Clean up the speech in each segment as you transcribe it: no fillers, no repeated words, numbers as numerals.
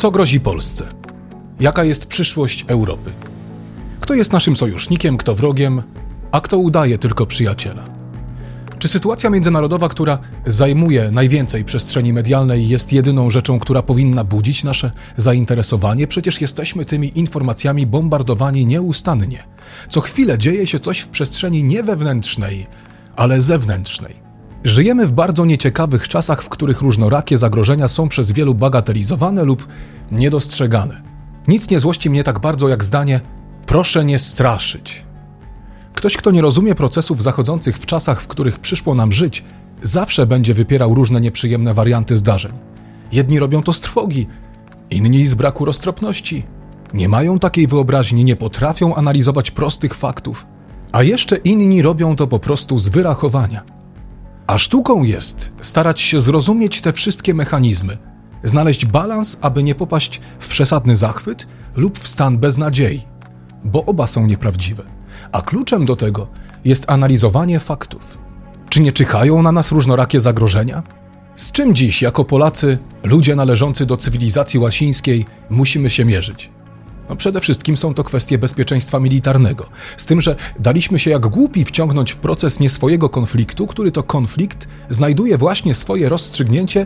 Co grozi Polsce? Jaka jest przyszłość Europy? Kto jest naszym sojusznikiem, kto wrogiem, a kto udaje tylko przyjaciela? Czy sytuacja międzynarodowa, która zajmuje najwięcej przestrzeni medialnej, jest jedyną rzeczą, która powinna budzić nasze zainteresowanie? Przecież jesteśmy tymi informacjami bombardowani nieustannie. Co chwilę dzieje się coś w przestrzeni nie wewnętrznej, ale zewnętrznej. Żyjemy w bardzo nieciekawych czasach, w których różnorakie zagrożenia są przez wielu bagatelizowane lub niedostrzegane. Nic nie złości mnie tak bardzo jak zdanie „proszę nie straszyć”. Ktoś, kto nie rozumie procesów zachodzących w czasach, w których przyszło nam żyć, zawsze będzie wypierał różne nieprzyjemne warianty zdarzeń. Jedni robią to z trwogi, inni z braku roztropności. Nie mają takiej wyobraźni, nie potrafią analizować prostych faktów, a jeszcze inni robią to po prostu z wyrachowania. A sztuką jest starać się zrozumieć te wszystkie mechanizmy, znaleźć balans, aby nie popaść w przesadny zachwyt lub w stan beznadziei, bo oba są nieprawdziwe. A kluczem do tego jest analizowanie faktów. Czy nie czyhają na nas różnorakie zagrożenia? Z czym dziś, jako Polacy, ludzie należący do cywilizacji łasińskiej, musimy się mierzyć? Przede wszystkim są to kwestie bezpieczeństwa militarnego. Z tym, że daliśmy się jak głupi wciągnąć w proces nieswojego konfliktu, który to konflikt znajduje właśnie swoje rozstrzygnięcie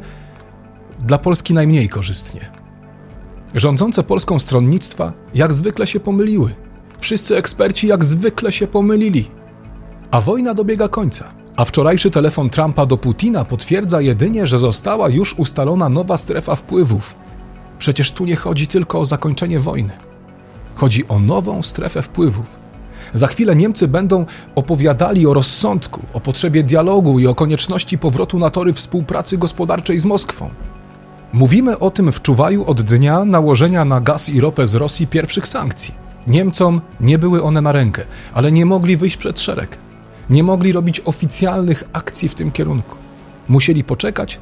dla Polski najmniej korzystnie. Rządzące Polską stronnictwa jak zwykle się pomyliły. Wszyscy eksperci jak zwykle się pomylili. A wojna dobiega końca. A wczorajszy telefon Trumpa do Putina potwierdza jedynie, że została już ustalona nowa strefa wpływów. Przecież tu nie chodzi tylko o zakończenie wojny. Chodzi o nową strefę wpływów. Za chwilę Niemcy będą opowiadali o rozsądku, o potrzebie dialogu i o konieczności powrotu na tory współpracy gospodarczej z Moskwą. Mówimy o tym w czuwaju od dnia nałożenia na gaz i ropę z Rosji pierwszych sankcji. Niemcom nie były one na rękę, ale nie mogli wyjść przed szereg. Nie mogli robić oficjalnych akcji w tym kierunku. Musieli poczekać,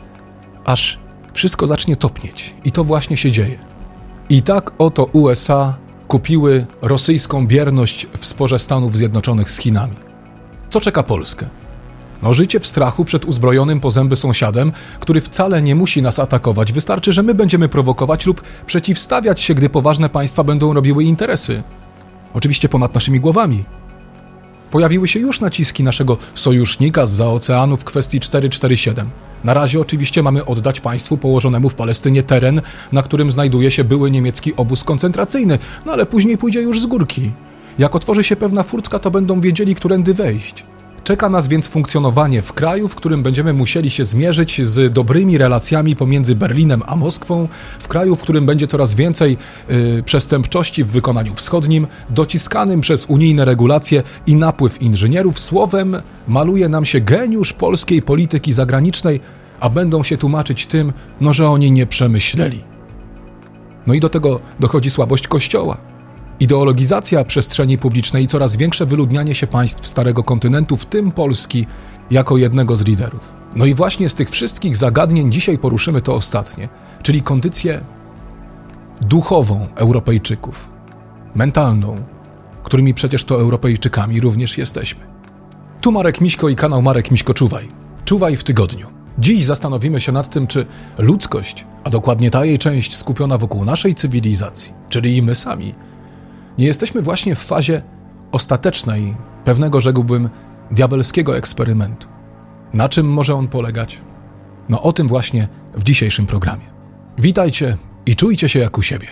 aż wszystko zacznie topnieć. I to właśnie się dzieje. I tak oto USA kupiły rosyjską bierność w sporze Stanów Zjednoczonych z Chinami. Co czeka Polskę? Życie w strachu przed uzbrojonym po zęby sąsiadem, który wcale nie musi nas atakować. Wystarczy, że my będziemy prowokować lub przeciwstawiać się, gdy poważne państwa będą robiły interesy. Oczywiście ponad naszymi głowami. Pojawiły się już naciski naszego sojusznika zza oceanu w kwestii 447. Na razie oczywiście mamy oddać państwu położonemu w Palestynie teren, na którym znajduje się były niemiecki obóz koncentracyjny, ale później pójdzie już z górki. Jak otworzy się pewna furtka, to będą wiedzieli, którędy wejść. Czeka nas więc funkcjonowanie w kraju, w którym będziemy musieli się zmierzyć z dobrymi relacjami pomiędzy Berlinem a Moskwą, w kraju, w którym będzie coraz więcej przestępczości w wykonaniu wschodnim, dociskanym przez unijne regulacje i napływ inżynierów. Słowem, maluje nam się geniusz polskiej polityki zagranicznej, a będą się tłumaczyć tym, że oni nie przemyśleli. I do tego dochodzi słabość Kościoła. Ideologizacja przestrzeni publicznej i coraz większe wyludnianie się państw Starego Kontynentu, w tym Polski, jako jednego z liderów. I właśnie z tych wszystkich zagadnień dzisiaj poruszymy to ostatnie, czyli kondycję duchową Europejczyków, mentalną, którymi przecież to Europejczykami również jesteśmy. Tu Marek Miśko i kanał Marek Miśko Czuwaj. Czuwaj w tygodniu. Dziś zastanowimy się nad tym, czy ludzkość, a dokładnie ta jej część skupiona wokół naszej cywilizacji, czyli i my sami, nie jesteśmy właśnie w fazie ostatecznej, pewnego, rzekłbym, diabelskiego eksperymentu. Na czym może on polegać? O tym właśnie w dzisiejszym programie. Witajcie i czujcie się jak u siebie.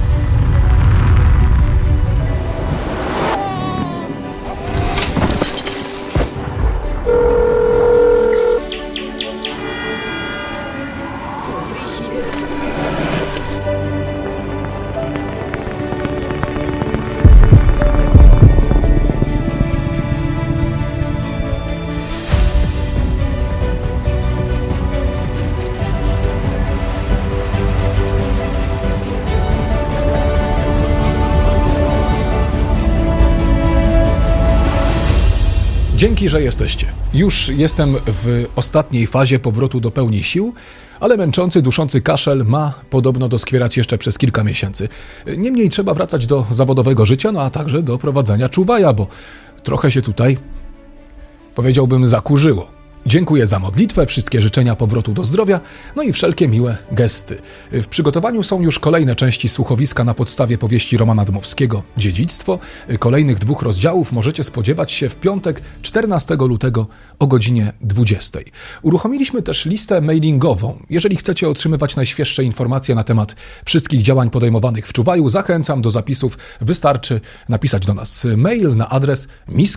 Dzięki, że jesteście. Już jestem w ostatniej fazie powrotu do pełni sił, ale męczący, duszący kaszel ma podobno doskwierać jeszcze przez kilka miesięcy. Niemniej trzeba wracać do zawodowego życia, a także do prowadzenia czuwaja, bo trochę się tutaj, powiedziałbym, zakurzyło. Dziękuję za modlitwę, wszystkie życzenia powrotu do zdrowia, no i wszelkie miłe gesty. W przygotowaniu są już kolejne części słuchowiska na podstawie powieści Romana Dmowskiego Dziedzictwo. Kolejnych 2 rozdziałów możecie spodziewać się w piątek 14 lutego o godzinie 20. Uruchomiliśmy też listę mailingową. Jeżeli chcecie otrzymywać najświeższe informacje na temat wszystkich działań podejmowanych w Czuwaju, zachęcam do zapisów. Wystarczy napisać do nas mail na adres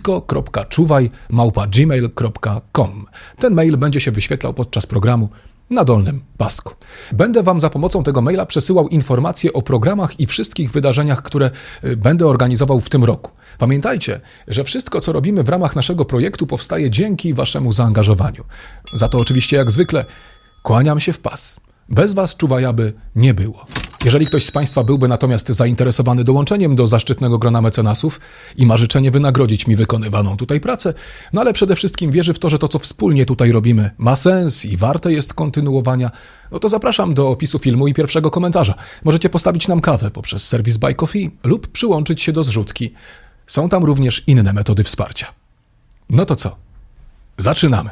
misko.czuwaj@gmail.com. Ten mail będzie się wyświetlał podczas programu na dolnym pasku. Będę Wam za pomocą tego maila przesyłał informacje o programach i wszystkich wydarzeniach, które będę organizował w tym roku. Pamiętajcie, że wszystko, co robimy w ramach naszego projektu, powstaje dzięki Waszemu zaangażowaniu. Za to oczywiście, jak zwykle, kłaniam się w pas. Bez Was Czuwaja by nie było. Jeżeli ktoś z Państwa byłby natomiast zainteresowany dołączeniem do zaszczytnego grona mecenasów i ma życzenie wynagrodzić mi wykonywaną tutaj pracę, no ale przede wszystkim wierzy w to, że to, co wspólnie tutaj robimy, ma sens i warte jest kontynuowania, no to zapraszam do opisu filmu i pierwszego komentarza. Możecie postawić nam kawę poprzez serwis Buy Coffee lub przyłączyć się do zrzutki. Są tam również inne metody wsparcia. No to co? Zaczynamy.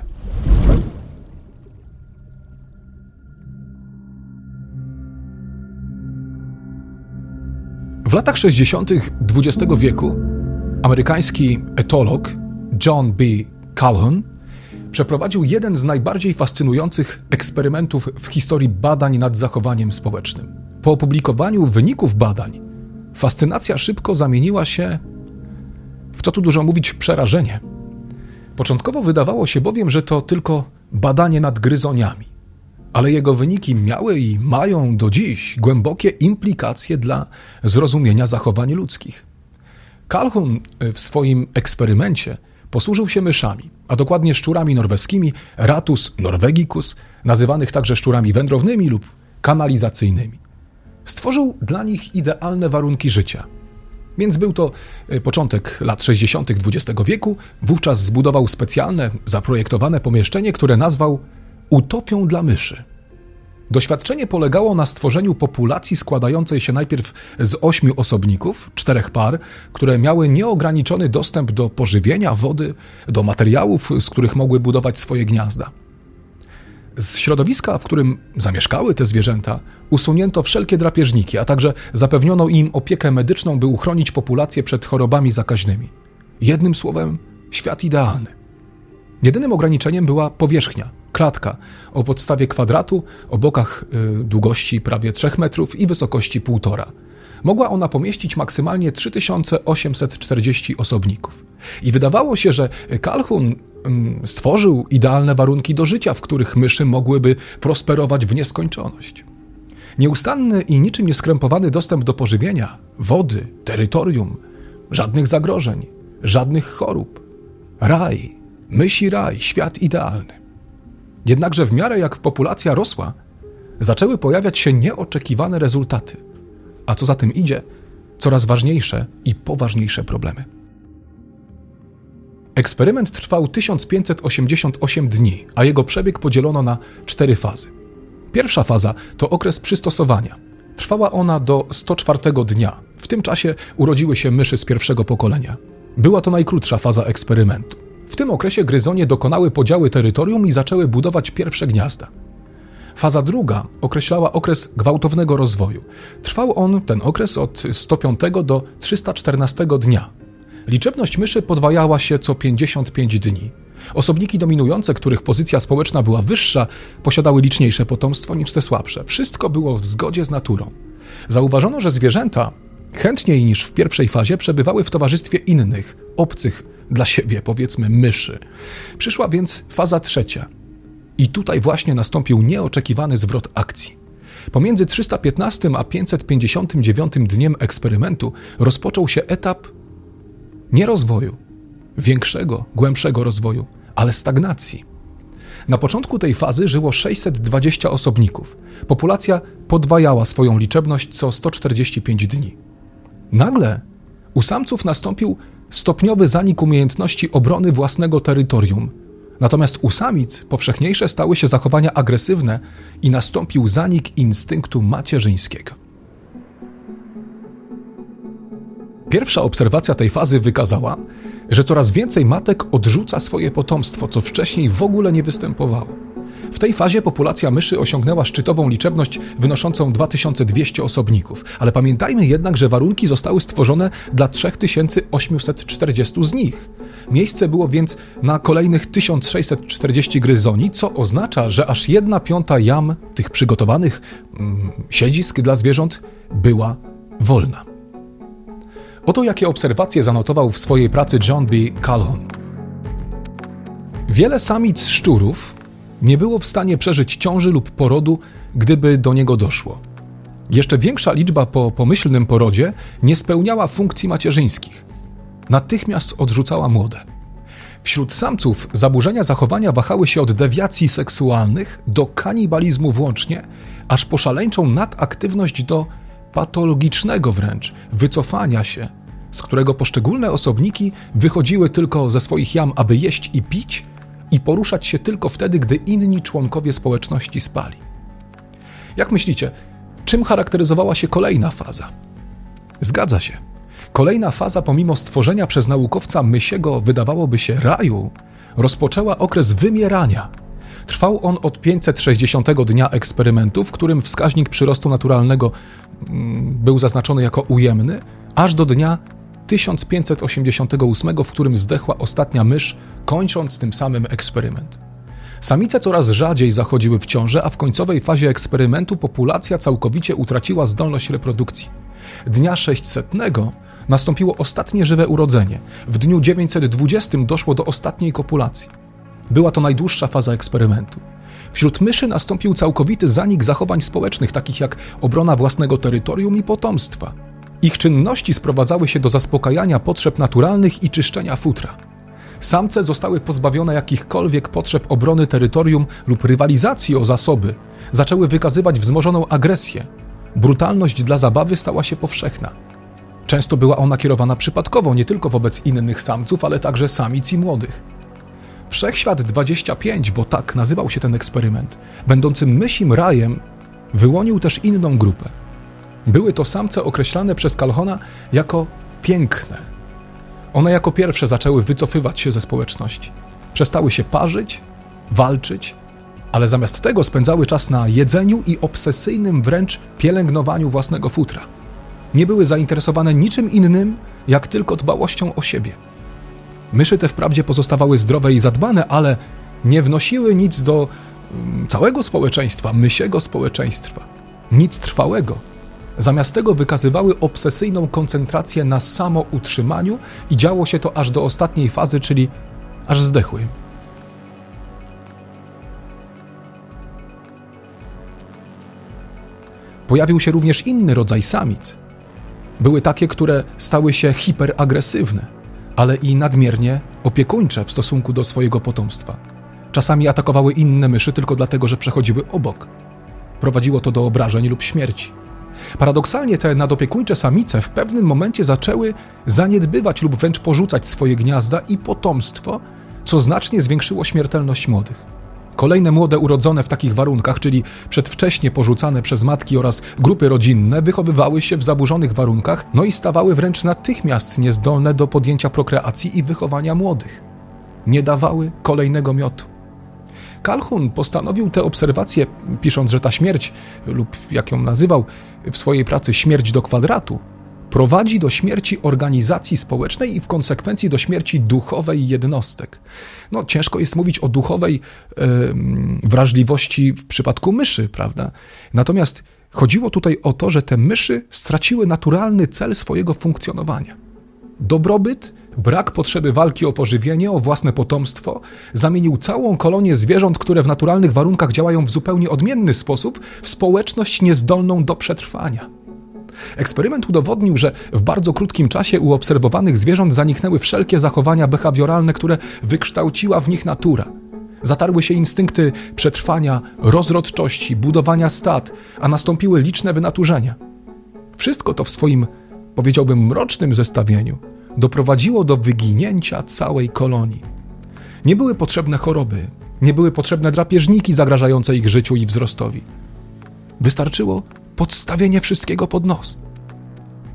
W latach 60. XX wieku amerykański etolog John B. Calhoun przeprowadził jeden z najbardziej fascynujących eksperymentów w historii badań nad zachowaniem społecznym. Po opublikowaniu wyników badań fascynacja szybko zamieniła się, w co tu dużo mówić, w przerażenie. Początkowo wydawało się bowiem, że to tylko badanie nad gryzoniami, ale jego wyniki miały i mają do dziś głębokie implikacje dla zrozumienia zachowań ludzkich. Calhoun w swoim eksperymencie posłużył się myszami, a dokładnie szczurami norweskimi Ratus norvegicus, nazywanych także szczurami wędrownymi lub kanalizacyjnymi. Stworzył dla nich idealne warunki życia. Więc był to początek lat 60. XX wieku, wówczas zbudował specjalne, zaprojektowane pomieszczenie, które nazwał utopią dla myszy. Doświadczenie polegało na stworzeniu populacji składającej się najpierw z 8 osobników, 4 par, które miały nieograniczony dostęp do pożywienia, wody, do materiałów, z których mogły budować swoje gniazda. Z środowiska, w którym zamieszkały te zwierzęta, usunięto wszelkie drapieżniki, a także zapewniono im opiekę medyczną, by uchronić populację przed chorobami zakaźnymi. Jednym słowem, świat idealny. Jedynym ograniczeniem była powierzchnia, klatka o podstawie kwadratu, o bokach długości prawie 3 metrów i wysokości 1,5. Mogła ona pomieścić maksymalnie 3840 osobników. I wydawało się, że Calhoun stworzył idealne warunki do życia, w których myszy mogłyby prosperować w nieskończoność. Nieustanny i niczym nieskrępowany dostęp do pożywienia, wody, terytorium, żadnych zagrożeń, żadnych chorób. Raj, mysi raj, świat idealny. Jednakże w miarę jak populacja rosła, zaczęły pojawiać się nieoczekiwane rezultaty, a co za tym idzie, coraz ważniejsze i poważniejsze problemy. Eksperyment trwał 1588 dni, a jego przebieg podzielono na 4 fazy. Pierwsza faza to okres przystosowania. Trwała ona do 104 dnia. W tym czasie urodziły się myszy z pierwszego pokolenia. Była to najkrótsza faza eksperymentu. W tym okresie gryzonie dokonały podziału terytorium i zaczęły budować pierwsze gniazda. Faza druga określała okres gwałtownego rozwoju. Trwał on, ten okres, od 105 do 314 dnia. Liczebność myszy podwajała się co 55 dni. Osobniki dominujące, których pozycja społeczna była wyższa, posiadały liczniejsze potomstwo niż te słabsze. Wszystko było w zgodzie z naturą. Zauważono, że zwierzęta chętniej niż w pierwszej fazie przebywały w towarzystwie innych, obcych dla siebie, powiedzmy, myszy. Przyszła więc faza trzecia. I tutaj właśnie nastąpił nieoczekiwany zwrot akcji. Pomiędzy 315 a 559 dniem eksperymentu rozpoczął się etap nie rozwoju, większego, głębszego rozwoju, ale stagnacji. Na początku tej fazy żyło 620 osobników. Populacja podwajała swoją liczebność co 145 dni. Nagle u samców nastąpił stopniowy zanik umiejętności obrony własnego terytorium. Natomiast u samic powszechniejsze stały się zachowania agresywne i nastąpił zanik instynktu macierzyńskiego. Pierwsza obserwacja tej fazy wykazała, że coraz więcej matek odrzuca swoje potomstwo, co wcześniej w ogóle nie występowało. W tej fazie populacja myszy osiągnęła szczytową liczebność wynoszącą 2200 osobników, ale pamiętajmy jednak, że warunki zostały stworzone dla 3840 z nich. Miejsce było więc na kolejnych 1640 gryzoni, co oznacza, że aż 1/5 jam tych przygotowanych siedzisk dla zwierząt była wolna. Oto jakie obserwacje zanotował w swojej pracy John B. Calhoun. Wiele samic szczurów nie było w stanie przeżyć ciąży lub porodu, gdyby do niego doszło. Jeszcze większa liczba po pomyślnym porodzie nie spełniała funkcji macierzyńskich. Natychmiast odrzucała młode. Wśród samców zaburzenia zachowania wahały się od dewiacji seksualnych do kanibalizmu włącznie, aż po szaleńczą nadaktywność do patologicznego wręcz wycofania się, z którego poszczególne osobniki wychodziły tylko ze swoich jam, aby jeść i pić i poruszać się tylko wtedy, gdy inni członkowie społeczności spali. Jak myślicie, czym charakteryzowała się kolejna faza? Zgadza się. Kolejna faza, pomimo stworzenia przez naukowca mysiego, wydawałoby się, raju, rozpoczęła okres wymierania. Trwał on od 560 dnia eksperymentu, w którym wskaźnik przyrostu naturalnego był zaznaczony jako ujemny, aż do dnia 1588, w którym zdechła ostatnia mysz, kończąc tym samym eksperyment. Samice coraz rzadziej zachodziły w ciążę, a w końcowej fazie eksperymentu populacja całkowicie utraciła zdolność reprodukcji. Dnia 600 nastąpiło ostatnie żywe urodzenie. W dniu 920 doszło do ostatniej kopulacji. Była to najdłuższa faza eksperymentu. Wśród myszy nastąpił całkowity zanik zachowań społecznych, takich jak obrona własnego terytorium i potomstwa. Ich czynności sprowadzały się do zaspokajania potrzeb naturalnych i czyszczenia futra. Samce zostały pozbawione jakichkolwiek potrzeb obrony terytorium lub rywalizacji o zasoby. Zaczęły wykazywać wzmożoną agresję. Brutalność dla zabawy stała się powszechna. Często była ona kierowana przypadkowo, nie tylko wobec innych samców, ale także samic i młodych. Wszechświat 25, bo tak nazywał się ten eksperyment, będący mysim rajem, wyłonił też inną grupę. Były to samce określane przez Calhouna jako piękne. One jako pierwsze zaczęły wycofywać się ze społeczności. Przestały się parzyć, walczyć, ale zamiast tego spędzały czas na jedzeniu i obsesyjnym wręcz pielęgnowaniu własnego futra. Nie były zainteresowane niczym innym, jak tylko dbałością o siebie. Myszy te wprawdzie pozostawały zdrowe i zadbane, ale nie wnosiły nic do całego społeczeństwa, mysiego społeczeństwa. Nic trwałego. Zamiast tego wykazywały obsesyjną koncentrację na samoutrzymaniu i działo się to aż do ostatniej fazy, czyli aż zdechły. Pojawił się również inny rodzaj samic. Były takie, które stały się hiperagresywne, ale i nadmiernie opiekuńcze w stosunku do swojego potomstwa. Czasami atakowały inne myszy tylko dlatego, że przechodziły obok. Prowadziło to do obrażeń lub śmierci. Paradoksalnie te nadopiekuńcze samice w pewnym momencie zaczęły zaniedbywać lub wręcz porzucać swoje gniazda i potomstwo, co znacznie zwiększyło śmiertelność młodych. Kolejne młode urodzone w takich warunkach, czyli przedwcześnie porzucane przez matki oraz grupy rodzinne, wychowywały się w zaburzonych warunkach, no i stawały wręcz natychmiast niezdolne do podjęcia prokreacji i wychowania młodych. Nie dawały kolejnego miotu. Calhoun postanowił te obserwacje, pisząc, że ta śmierć, lub jak ją nazywał w swojej pracy śmierć do kwadratu, prowadzi do śmierci organizacji społecznej i w konsekwencji do śmierci duchowej jednostek. No, ciężko jest mówić o duchowej wrażliwości w przypadku myszy, prawda? Natomiast chodziło tutaj o to, że te myszy straciły naturalny cel swojego funkcjonowania. Dobrobyt, brak potrzeby walki o pożywienie, o własne potomstwo zamienił całą kolonię zwierząt, które w naturalnych warunkach działają w zupełnie odmienny sposób, w społeczność niezdolną do przetrwania. Eksperyment udowodnił, że w bardzo krótkim czasie u obserwowanych zwierząt zaniknęły wszelkie zachowania behawioralne, które wykształciła w nich natura. Zatarły się instynkty przetrwania, rozrodczości, budowania stad, a nastąpiły liczne wynaturzenia. Wszystko to w swoim, powiedziałbym, mrocznym zestawieniu doprowadziło do wyginięcia całej kolonii. Nie były potrzebne choroby, nie były potrzebne drapieżniki zagrażające ich życiu i wzrostowi. Wystarczyło podstawienie wszystkiego pod nos.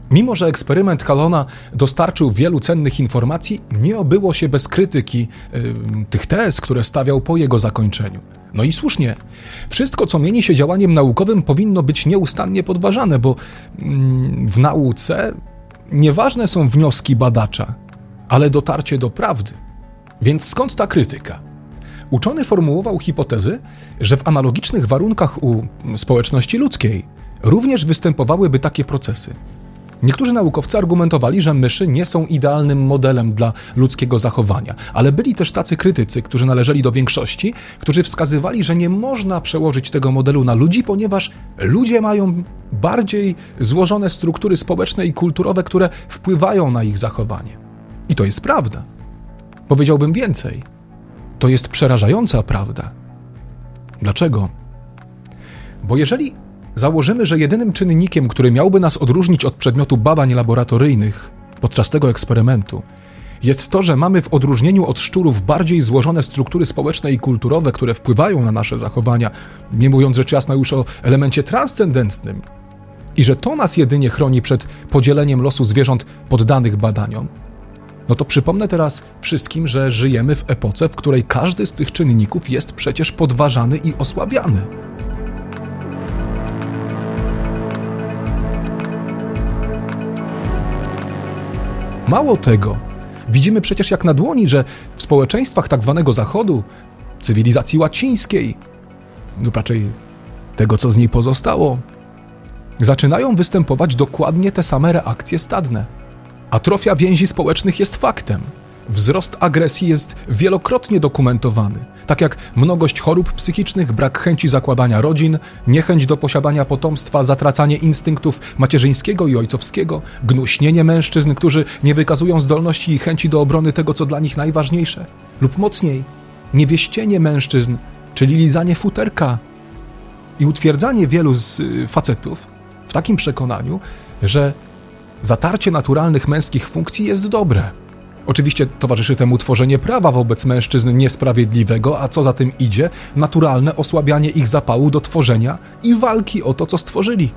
Mimo że eksperyment Callona dostarczył wielu cennych informacji, nie obyło się bez krytyki tych tez, które stawiał po jego zakończeniu. No i słusznie. Wszystko, co mieni się działaniem naukowym, powinno być nieustannie podważane, bo w nauce nieważne są wnioski badacza, ale dotarcie do prawdy. Więc skąd ta krytyka? Uczony formułował hipotezy, że w analogicznych warunkach u społeczności ludzkiej również występowałyby takie procesy. Niektórzy naukowcy argumentowali, że myszy nie są idealnym modelem dla ludzkiego zachowania, ale byli też tacy krytycy, którzy należeli do większości, którzy wskazywali, że nie można przełożyć tego modelu na ludzi, ponieważ ludzie mają bardziej złożone struktury społeczne i kulturowe, które wpływają na ich zachowanie. I to jest prawda. Powiedziałbym więcej. To jest przerażająca prawda. Dlaczego? Bo jeżeli założymy, że jedynym czynnikiem, który miałby nas odróżnić od przedmiotu badań laboratoryjnych podczas tego eksperymentu, jest to, że mamy w odróżnieniu od szczurów bardziej złożone struktury społeczne i kulturowe, które wpływają na nasze zachowania, nie mówiąc rzecz jasna już o elemencie transcendentnym, i że to nas jedynie chroni przed podzieleniem losu zwierząt poddanych badaniom, no to przypomnę teraz wszystkim, że żyjemy w epoce, w której każdy z tych czynników jest przecież podważany i osłabiany. Mało tego, widzimy przecież jak na dłoni, że w społeczeństwach tak zwanego Zachodu, cywilizacji łacińskiej, lub raczej tego, co z niej pozostało, zaczynają występować dokładnie te same reakcje stadne. Atrofia więzi społecznych jest faktem. Wzrost agresji jest wielokrotnie dokumentowany, tak jak mnogość chorób psychicznych, brak chęci zakładania rodzin, niechęć do posiadania potomstwa, zatracanie instynktów macierzyńskiego i ojcowskiego, gnuśnienie mężczyzn, którzy nie wykazują zdolności i chęci do obrony tego, co dla nich najważniejsze, lub mocniej, niewieścienie mężczyzn, czyli lizanie futerka i utwierdzanie wielu z facetów w takim przekonaniu, że zatarcie naturalnych męskich funkcji jest dobre. Oczywiście towarzyszy temu tworzenie prawa wobec mężczyzn niesprawiedliwego, a co za tym idzie, naturalne osłabianie ich zapału do tworzenia i walki o to, co stworzyli.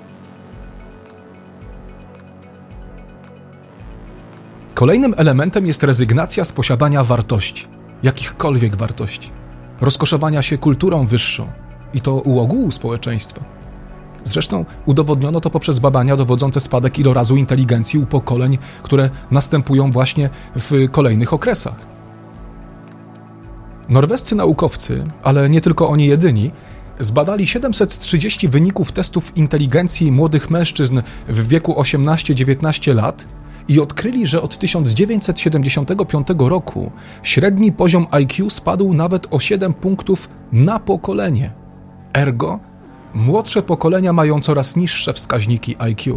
Kolejnym elementem jest rezygnacja z posiadania wartości, jakichkolwiek wartości, rozkoszowania się kulturą wyższą i to u ogółu społeczeństwa. Zresztą udowodniono to poprzez badania dowodzące spadek ilorazu inteligencji u pokoleń, które następują właśnie w kolejnych okresach. Norwescy naukowcy, ale nie tylko oni jedyni, zbadali 730 wyników testów inteligencji młodych mężczyzn w wieku 18-19 lat i odkryli, że od 1975 roku średni poziom IQ spadł nawet o 7 punktów na pokolenie. Ergo, młodsze pokolenia mają coraz niższe wskaźniki IQ.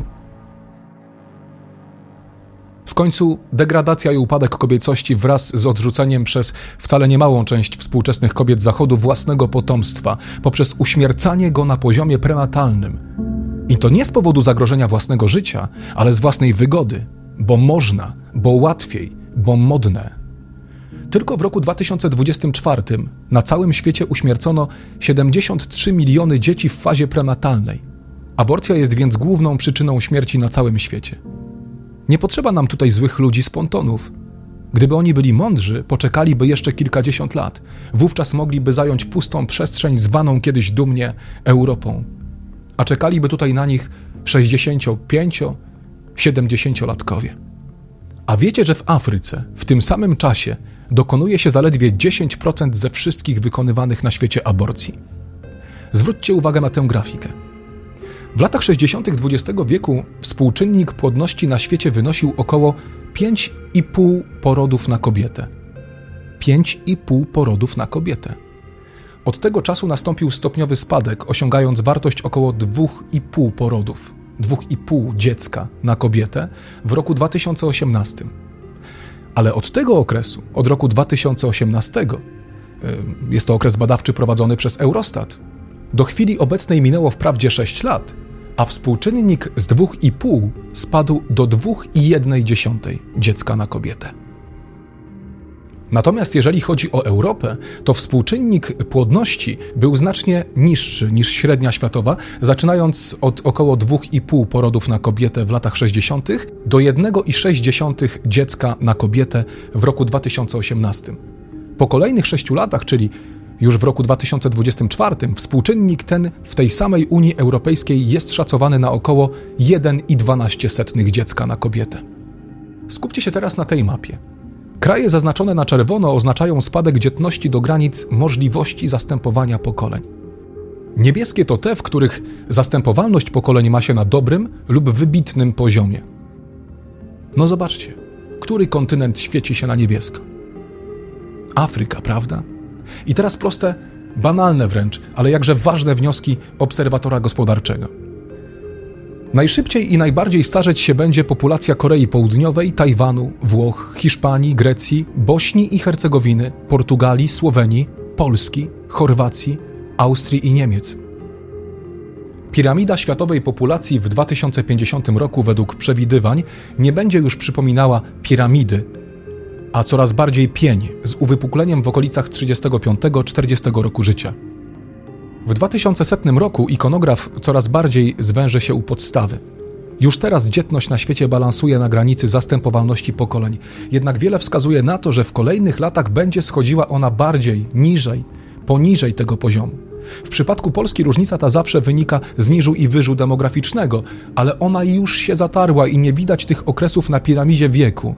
W końcu degradacja i upadek kobiecości wraz z odrzuceniem przez wcale niemałą część współczesnych kobiet Zachodu własnego potomstwa poprzez uśmiercanie go na poziomie prenatalnym. I to nie z powodu zagrożenia własnego życia, ale z własnej wygody, bo można, bo łatwiej, bo modne. Tylko w roku 2024 na całym świecie uśmiercono 73 miliony dzieci w fazie prenatalnej. Aborcja jest więc główną przyczyną śmierci na całym świecie. Nie potrzeba nam tutaj złych ludzi z pontonów. Gdyby oni byli mądrzy, poczekaliby jeszcze kilkadziesiąt lat. Wówczas mogliby zająć pustą przestrzeń zwaną kiedyś dumnie Europą. A czekaliby tutaj na nich 65-70-latkowie. A wiecie, że w Afryce w tym samym czasie dokonuje się zaledwie 10% ze wszystkich wykonywanych na świecie aborcji? Zwróćcie uwagę na tę grafikę. W latach 60. XX wieku współczynnik płodności na świecie wynosił około 5,5 porodów na kobietę. 5,5 porodów na kobietę. Od tego czasu nastąpił stopniowy spadek, osiągając wartość około 2,5 porodów, 2,5 dziecka na kobietę w roku 2018. Ale od tego okresu, od roku 2018, jest to okres badawczy prowadzony przez Eurostat, do chwili obecnej minęło wprawdzie 6 lat, a współczynnik z 2,5 spadł do 2,1 dziecka na kobietę. Natomiast jeżeli chodzi o Europę, to współczynnik płodności był znacznie niższy niż średnia światowa, zaczynając od około 2,5 porodów na kobietę w latach 60. do 1,6 dziecka na kobietę w roku 2018. Po kolejnych 6 latach, czyli już w roku 2024, współczynnik ten w tej samej Unii Europejskiej jest szacowany na około 1,12 dziecka na kobietę. Skupcie się teraz na tej mapie. Kraje zaznaczone na czerwono oznaczają spadek dzietności do granic możliwości zastępowania pokoleń. Niebieskie to te, w których zastępowalność pokoleń ma się na dobrym lub wybitnym poziomie. No zobaczcie, który kontynent świeci się na niebiesko? Afryka, prawda? I teraz proste, banalne wręcz, ale jakże ważne wnioski obserwatora gospodarczego. Najszybciej i najbardziej starzeć się będzie populacja Korei Południowej, Tajwanu, Włoch, Hiszpanii, Grecji, Bośni i Hercegowiny, Portugalii, Słowenii, Polski, Chorwacji, Austrii i Niemiec. Piramida światowej populacji w 2050 roku według przewidywań nie będzie już przypominała piramidy, a coraz bardziej pień z uwypukleniem w okolicach 35-40 roku życia. W 2100 roku ikonograf coraz bardziej zwęży się u podstawy. Już teraz dzietność na świecie balansuje na granicy zastępowalności pokoleń, jednak wiele wskazuje na to, że w kolejnych latach będzie schodziła ona bardziej, niżej, poniżej tego poziomu. W przypadku Polski różnica ta zawsze wynika z niżu i wyżu demograficznego, ale ona już się zatarła i nie widać tych okresów na piramidzie wieku.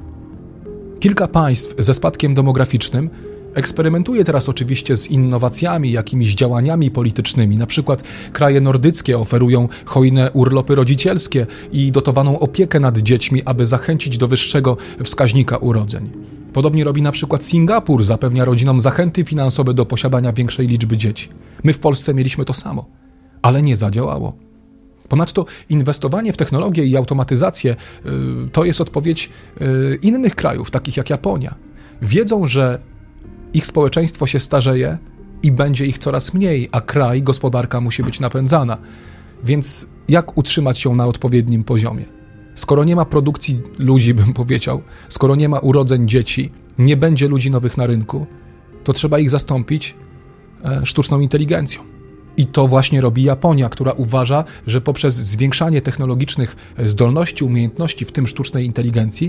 Kilka państw ze spadkiem demograficznym eksperymentuje teraz oczywiście z innowacjami, jakimiś działaniami politycznymi. Na przykład kraje nordyckie oferują hojne urlopy rodzicielskie i dotowaną opiekę nad dziećmi, aby zachęcić do wyższego wskaźnika urodzeń. Podobnie robi na przykład Singapur, zapewnia rodzinom zachęty finansowe do posiadania większej liczby dzieci. My w Polsce mieliśmy to samo, ale nie zadziałało. Ponadto inwestowanie w technologię i automatyzację to jest odpowiedź innych krajów, takich jak Japonia. Wiedzą, że ich społeczeństwo się starzeje i będzie ich coraz mniej, a kraj, gospodarka musi być napędzana. Więc jak utrzymać się na odpowiednim poziomie? Skoro nie ma produkcji ludzi, bym powiedział, skoro nie ma urodzeń dzieci, nie będzie ludzi nowych na rynku, to trzeba ich zastąpić sztuczną inteligencją. I to właśnie robi Japonia, która uważa, że poprzez zwiększanie technologicznych zdolności, umiejętności, w tym sztucznej inteligencji,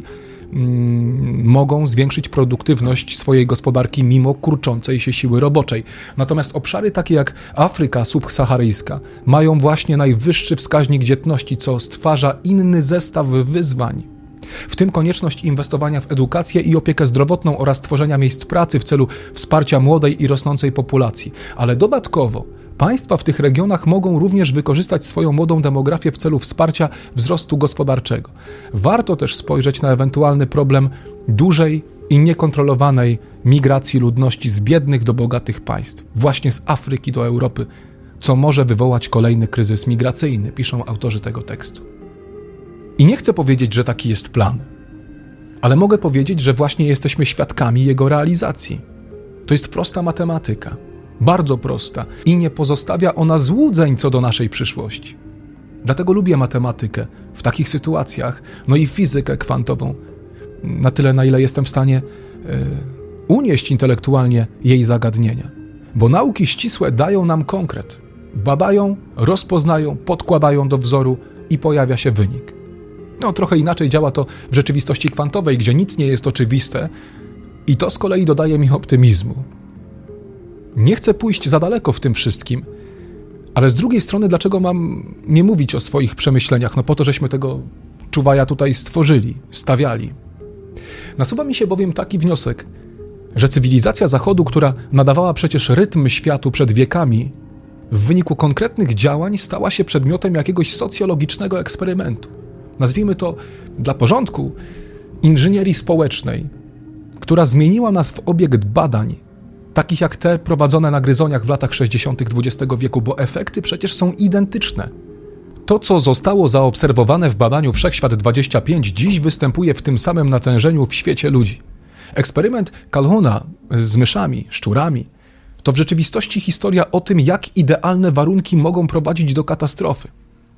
mogą zwiększyć produktywność swojej gospodarki mimo kurczącej się siły roboczej. Natomiast obszary takie jak Afryka subsaharyjska mają właśnie najwyższy wskaźnik dzietności, co stwarza inny zestaw wyzwań. W tym konieczność inwestowania w edukację i opiekę zdrowotną oraz tworzenia miejsc pracy w celu wsparcia młodej i rosnącej populacji. Ale dodatkowo państwa w tych regionach mogą również wykorzystać swoją młodą demografię w celu wsparcia wzrostu gospodarczego. Warto też spojrzeć na ewentualny problem dużej i niekontrolowanej migracji ludności z biednych do bogatych państw, właśnie z Afryki do Europy, co może wywołać kolejny kryzys migracyjny, piszą autorzy tego tekstu. I nie chcę powiedzieć, że taki jest plan, ale mogę powiedzieć, że właśnie jesteśmy świadkami jego realizacji. To jest prosta matematyka. Bardzo prosta i nie pozostawia ona złudzeń co do naszej przyszłości. Dlatego lubię matematykę w takich sytuacjach, no i fizykę kwantową, na tyle, na ile jestem w stanie unieść intelektualnie jej zagadnienia. Bo nauki ścisłe dają nam konkret. Badają, rozpoznają, podkładają do wzoru i pojawia się wynik. No, trochę inaczej działa to w rzeczywistości kwantowej, gdzie nic nie jest oczywiste i to z kolei dodaje mi optymizmu. Nie chcę pójść za daleko w tym wszystkim, ale z drugiej strony dlaczego mam nie mówić o swoich przemyśleniach? No po to, żeśmy tego czuwaja tutaj stworzyli, stawiali. Nasuwa mi się bowiem taki wniosek, że cywilizacja Zachodu, która nadawała przecież rytm światu przed wiekami, w wyniku konkretnych działań stała się przedmiotem jakiegoś socjologicznego eksperymentu. Nazwijmy to dla porządku inżynierii społecznej, która zmieniła nas w obiekt badań, takich jak te prowadzone na gryzoniach w latach 60. XX wieku, bo efekty przecież są identyczne. To, co zostało zaobserwowane w badaniu Wszechświat 25, dziś występuje w tym samym natężeniu w świecie ludzi. Eksperyment Calhouna z myszami, szczurami, to w rzeczywistości historia o tym, jak idealne warunki mogą prowadzić do katastrofy.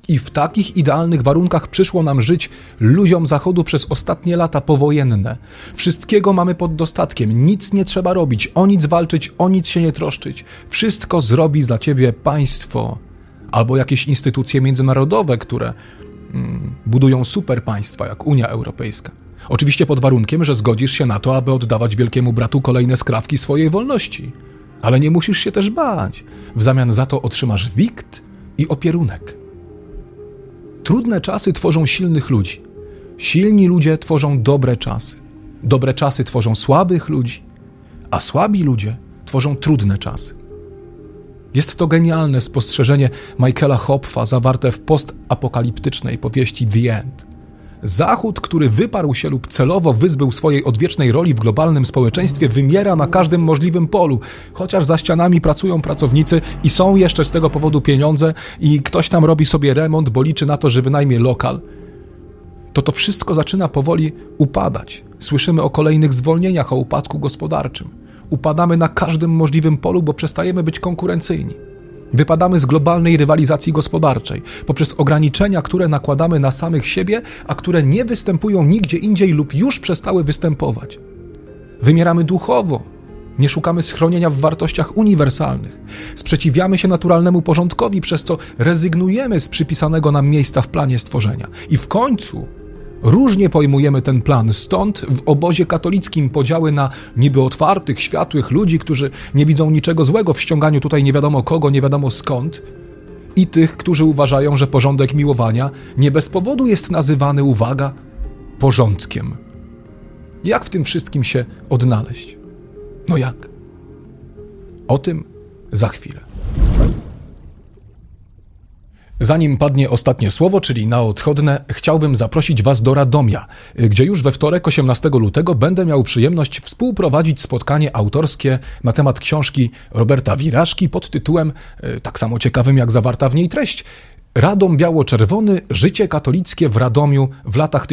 I w takich idealnych warunkach przyszło nam żyć ludziom Zachodu przez ostatnie lata powojenne. Wszystkiego mamy pod dostatkiem, nic nie trzeba robić, o nic walczyć, o nic się nie troszczyć. Wszystko zrobi za ciebie państwo albo jakieś instytucje międzynarodowe, które budują super państwa, jak Unia Europejska. Oczywiście pod warunkiem, że zgodzisz się na to, aby oddawać wielkiemu bratu kolejne skrawki swojej wolności. Ale nie musisz się też bać. W zamian za to otrzymasz wikt i opierunek. Trudne czasy tworzą silnych ludzi. Silni ludzie tworzą dobre czasy. Dobre czasy tworzą słabych ludzi, a słabi ludzie tworzą trudne czasy. Jest to genialne spostrzeżenie Michaela Hopfa zawarte w postapokaliptycznej powieści The End. Zachód, który wyparł się lub celowo wyzbył swojej odwiecznej roli w globalnym społeczeństwie, wymiera na każdym możliwym polu, chociaż za ścianami pracują pracownicy i są jeszcze z tego powodu pieniądze i ktoś tam robi sobie remont, bo liczy na to, że wynajmie lokal. To wszystko zaczyna powoli upadać. Słyszymy o kolejnych zwolnieniach, o upadku gospodarczym. Upadamy na każdym możliwym polu, bo przestajemy być konkurencyjni. Wypadamy z globalnej rywalizacji gospodarczej poprzez ograniczenia, które nakładamy na samych siebie, a które nie występują nigdzie indziej lub już przestały występować. Wymieramy duchowo, nie szukamy schronienia w wartościach uniwersalnych. Sprzeciwiamy się naturalnemu porządkowi, przez co rezygnujemy z przypisanego nam miejsca w planie stworzenia. I w końcu różnie pojmujemy ten plan, stąd w obozie katolickim podziały na niby otwartych, światłych ludzi, którzy nie widzą niczego złego w ściąganiu tutaj nie wiadomo kogo, nie wiadomo skąd, i tych, którzy uważają, że porządek miłowania nie bez powodu jest nazywany, uwaga, porządkiem. Jak w tym wszystkim się odnaleźć? No jak? O tym za chwilę. Zanim padnie ostatnie słowo, czyli na odchodne, chciałbym zaprosić Was do Radomia, gdzie już we wtorek 18 lutego będę miał przyjemność współprowadzić spotkanie autorskie na temat książki Roberta Wiraszki pod tytułem, tak samo ciekawym jak zawarta w niej treść, Radom Biało-Czerwony – Życie katolickie w Radomiu w latach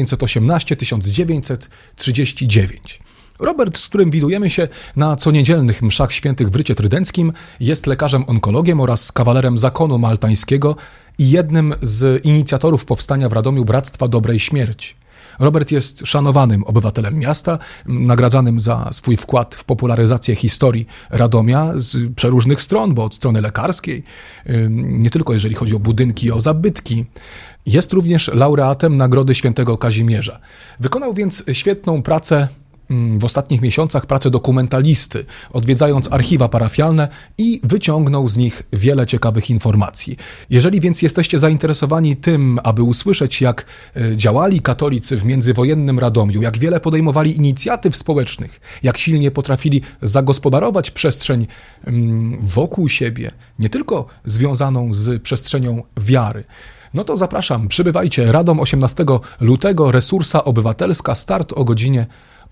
1918-1939. Robert, z którym widujemy się na coniedzielnych mszach świętych w Rycie Trydenckim, jest lekarzem onkologiem oraz kawalerem zakonu maltańskiego i jednym z inicjatorów powstania w Radomiu Bractwa Dobrej Śmierci. Robert jest szanowanym obywatelem miasta, nagradzanym za swój wkład w popularyzację historii Radomia z przeróżnych stron, bo od strony lekarskiej, nie tylko jeżeli chodzi o budynki i o zabytki. Jest również laureatem Nagrody Świętego Kazimierza. Wykonał więc świetną pracę w ostatnich miesiącach, pracę dokumentalisty, odwiedzając archiwa parafialne i wyciągnął z nich wiele ciekawych informacji. Jeżeli więc jesteście zainteresowani tym, aby usłyszeć, jak działali katolicy w międzywojennym Radomiu, jak wiele podejmowali inicjatyw społecznych, jak silnie potrafili zagospodarować przestrzeń wokół siebie, nie tylko związaną z przestrzenią wiary, no to zapraszam, przybywajcie. Radom 18 lutego, Resursa Obywatelska, start o godzinie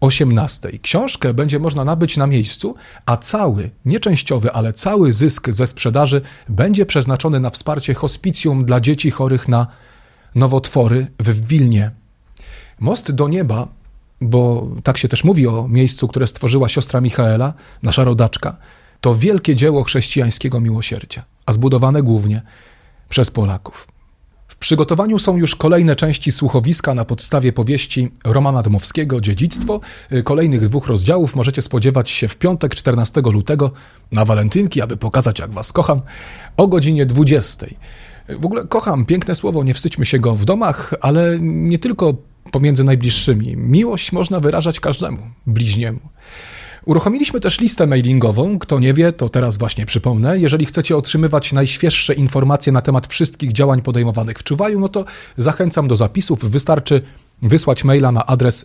18. Książkę będzie można nabyć na miejscu, a cały, nie częściowy, ale cały zysk ze sprzedaży będzie przeznaczony na wsparcie hospicjum dla dzieci chorych na nowotwory w Wilnie. Most do nieba, bo tak się też mówi o miejscu, które stworzyła siostra Michaela, nasza rodaczka, to wielkie dzieło chrześcijańskiego miłosierdzia, a zbudowane głównie przez Polaków. W przygotowaniu są już kolejne części słuchowiska na podstawie powieści Romana Dmowskiego „Dziedzictwo”. Kolejnych 2 rozdziałów możecie spodziewać się w piątek 14 lutego na walentynki, aby pokazać, jak was kocham, o godzinie 20. W ogóle kocham, piękne słowo, nie wstydźmy się go w domach, ale nie tylko pomiędzy najbliższymi. Miłość można wyrażać każdemu, bliźniemu. Uruchomiliśmy też listę mailingową. Kto nie wie, to teraz właśnie przypomnę. Jeżeli chcecie otrzymywać najświeższe informacje na temat wszystkich działań podejmowanych w Czuwaju, no to zachęcam do zapisów. Wystarczy wysłać maila na adres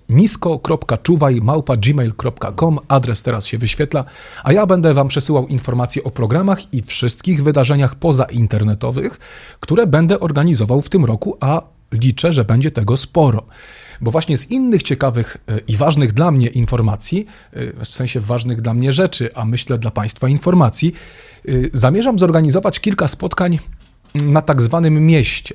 misko.czuwaj@gmail.com. Adres teraz się wyświetla, a ja będę wam przesyłał informacje o programach i wszystkich wydarzeniach pozainternetowych, które będę organizował w tym roku, a liczę, że będzie tego sporo. Bo właśnie z innych ciekawych i ważnych dla mnie informacji, w sensie ważnych dla mnie rzeczy, a myślę dla Państwa informacji, zamierzam zorganizować kilka spotkań na tak zwanym mieście.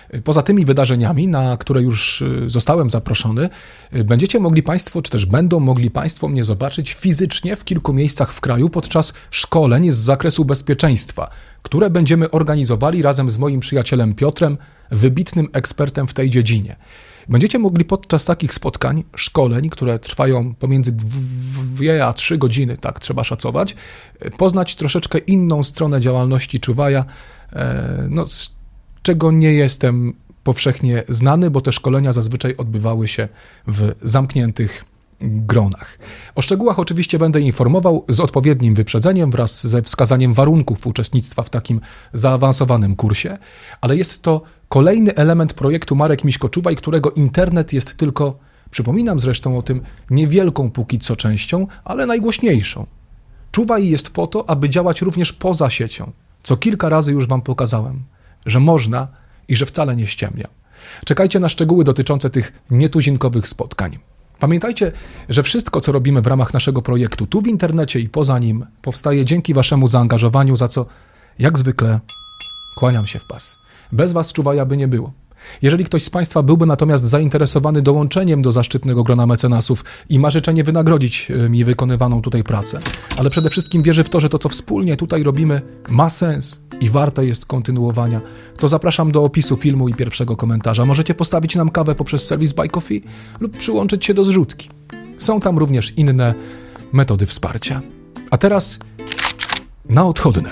Poza tymi wydarzeniami, na które już zostałem zaproszony, będziecie mogli Państwo, czy też będą mogli Państwo mnie zobaczyć fizycznie w kilku miejscach w kraju podczas szkoleń z zakresu bezpieczeństwa, które będziemy organizowali razem z moim przyjacielem Piotrem, wybitnym ekspertem w tej dziedzinie. Będziecie mogli podczas takich spotkań, szkoleń, które trwają pomiędzy 2 a 3 godziny, tak trzeba szacować, poznać troszeczkę inną stronę działalności Czuwaja, z czego nie jestem powszechnie znany, bo te szkolenia zazwyczaj odbywały się w zamkniętych gronach. O szczegółach oczywiście będę informował z odpowiednim wyprzedzeniem wraz ze wskazaniem warunków uczestnictwa w takim zaawansowanym kursie, ale jest to kolejny element projektu Marek Miśko-Czuwaj, którego internet jest tylko, przypominam zresztą o tym, niewielką póki co częścią, ale najgłośniejszą. Czuwaj jest po to, aby działać również poza siecią, co kilka razy już Wam pokazałem, że można i że wcale nie ściemniam. Czekajcie na szczegóły dotyczące tych nietuzinkowych spotkań. Pamiętajcie, że wszystko, co robimy w ramach naszego projektu tu w internecie i poza nim, powstaje dzięki Waszemu zaangażowaniu, za co, jak zwykle, kłaniam się w pas. Bez Was Czuwaja by nie było. Jeżeli ktoś z Państwa byłby natomiast zainteresowany dołączeniem do zaszczytnego grona mecenasów i ma życzenie wynagrodzić mi wykonywaną tutaj pracę, ale przede wszystkim wierzy w to, że to, co wspólnie tutaj robimy, ma sens i warte jest kontynuowania, to zapraszam do opisu filmu i pierwszego komentarza. Możecie postawić nam kawę poprzez serwis Buy Coffee lub przyłączyć się do zrzutki. Są tam również inne metody wsparcia. A teraz na odchodne.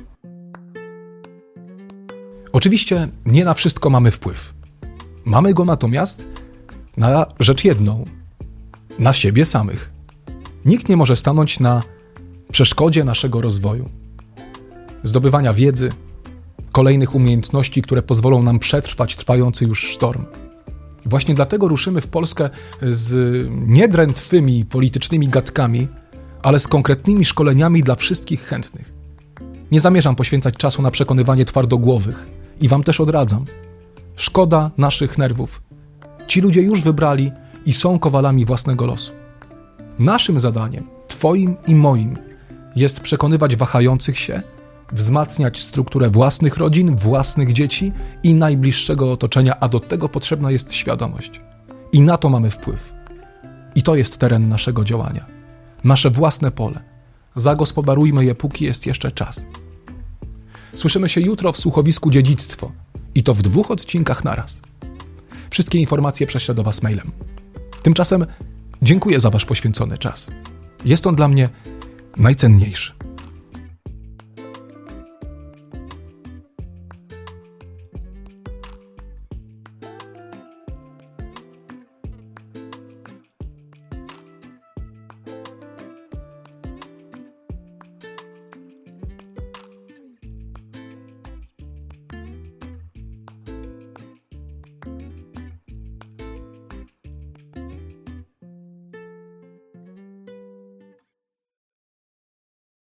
Oczywiście nie na wszystko mamy wpływ. Mamy go natomiast na rzecz jedną, na siebie samych. Nikt nie może stanąć na przeszkodzie naszego rozwoju, zdobywania wiedzy, kolejnych umiejętności, które pozwolą nam przetrwać trwający już sztorm. Właśnie dlatego ruszymy w Polskę z niedrętwymi politycznymi gadkami, ale z konkretnymi szkoleniami dla wszystkich chętnych. Nie zamierzam poświęcać czasu na przekonywanie twardogłowych i Wam też odradzam. Szkoda naszych nerwów. Ci ludzie już wybrali i są kowalami własnego losu. Naszym zadaniem, Twoim i moim, jest przekonywać wahających się, wzmacniać strukturę własnych rodzin, własnych dzieci i najbliższego otoczenia, a do tego potrzebna jest świadomość. I na to mamy wpływ. I to jest teren naszego działania. Nasze własne pole. Zagospodarujmy je, póki jest jeszcze czas. Słyszymy się jutro w słuchowisku Dziedzictwo i to w 2 odcinkach naraz. Wszystkie informacje prześlę do Was mailem. Tymczasem dziękuję za Wasz poświęcony czas. Jest on dla mnie najcenniejszy.